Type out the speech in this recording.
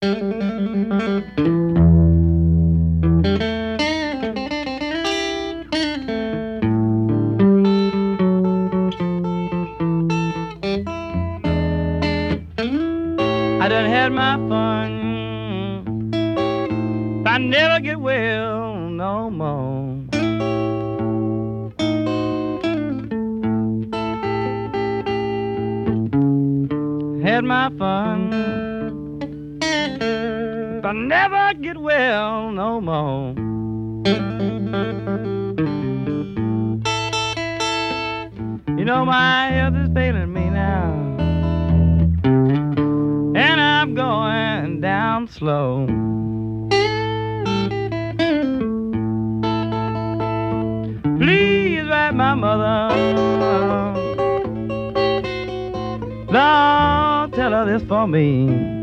I done had my fun, but I never get well no more. Had my fun, but I never get well no more. You know my health is failing me now, and I'm going down slow. Please write my mother, Lord, tell her this for me.